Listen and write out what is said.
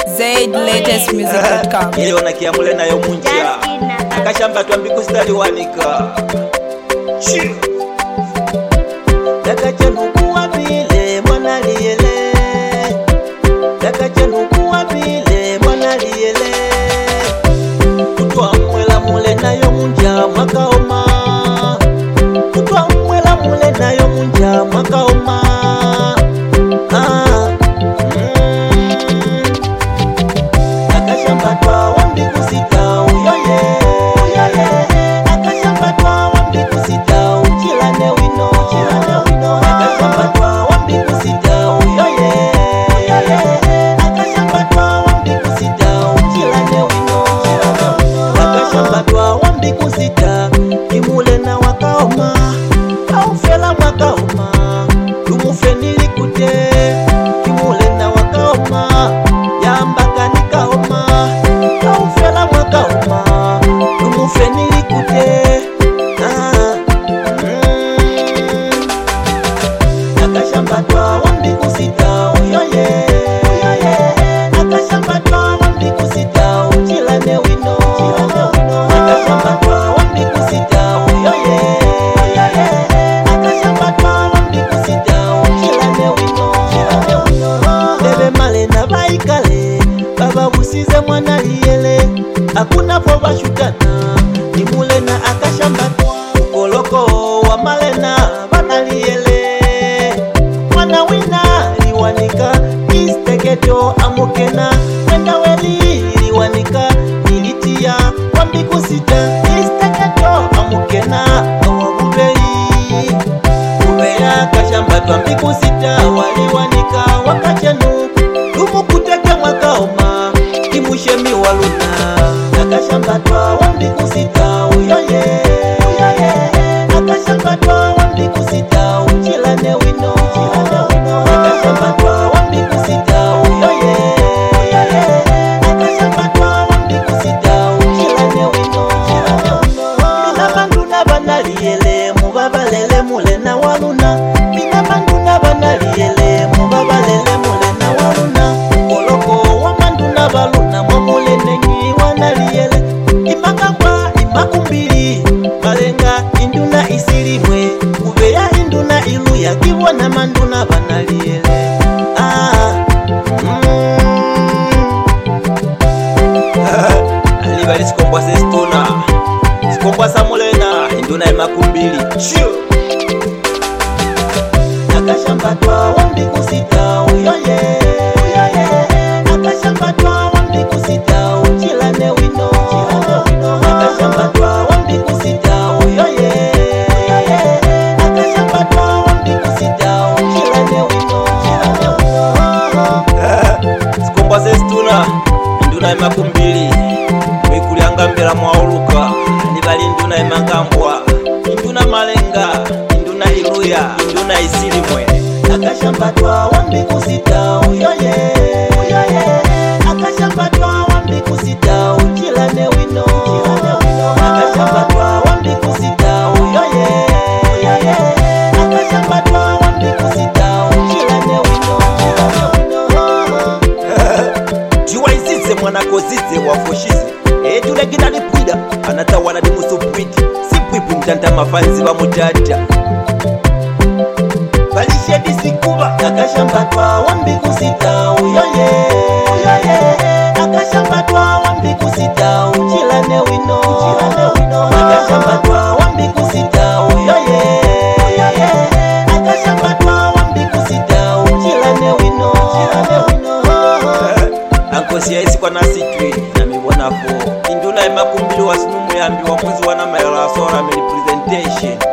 ZLatestmusic.com. Yeo na kiamule na yo munja akashamba twambiku stali wanika Dakachanuku wapile mwana liyele Dakachanuku wapile mwana liyele Kutwa mwela mule na yo munja mwakaoma Kutwa mwela mule na yo munja mwakaoma Akashamba twa wambi kusita uyoye Akashamba twa wambi kusita uchilane wino Akashamba twa wambi kusita uyoye Akashamba twa wambi kusita uchilane wino Akashamba twa wambi kusita kimule na wakaoma Kaufela mwakaoma Lumufe nilikute kimule na wakaoma Yambaka nikaoma Kaufela mwakaoma Lumufe nilikute Akashamba twa wambi kusita uyoye Akashamba twa wambi kusita uchilane wino Akashamba twa wambi kusita uyoye Akashamba twa wambi kusita uchilane wino Bebe male na baikale Baba busize mwana liyele Hakuna po bashutana Nimule na akashamba twa Ukoloko wa malena bana liyele Mwana wina liwanika Isteketo amukena Wenda weli liwanika Nilitia wambi kusita Isteketo amukena Awabubei Ubeya kashamba twambi kusita Waliwanika wakachenu Lumukuteke mwakaoma Kimushemi waluna Akashamba twa wambi kusita uyoye Akashamba twa wambi kusita uchilane wino Akashamba twa wambi kusita uyoye Akashamba twa wambi kusita uchilane wino Mina manduna bana liyele mubabalele mule na waluna Mina manduna bana liyele mubabalele mule na waluna Ukoloko wa manduna baluna mwamule nenyi wana liyele Imangangwa imakumbili Malenga induna isilimwe Kubeya induna ilu ya kiwa na manduna bana liyele Alibali sikombwa se stuna Sikombwa sa mulena induna imakumbili Akashamba twa wambi kusita uyoye Akashamba twa wambi kusita uchilane wino Akashamba twa wambi kusita uyoye Akashamba twa wambi kusita uchilane wino Sikombwa se stuna induna imakumbili Wikulianga mbela mwauluka Nibali induna imangambwa Induna malenga Induna iluya Induna isilimwe Akashamba twa wambi kusita uyoye Akashamba twa wambi kusita uchilane wino Akashamba twa wambi kusita uyoye Akashamba twa wambi kusita uchilane wino Jiwa izize mwana kozize wafoshize Edule gina lipwida Anatawala di musupwiti Sipwipu mtanta mafanzi wa mutata Balishe disikuba Akashamba twa wambi kusita uyoye Akashamba twa wambi kusita uchilane wino Akashamba twa wambi kusita uyoye Akashamba twa wambi kusita uchilane wino Ankosi ya isi kwa nasi twi na miwona fo Induna imakumbili wa sinumu yambi wa mwezi wana mayala asora meli presentation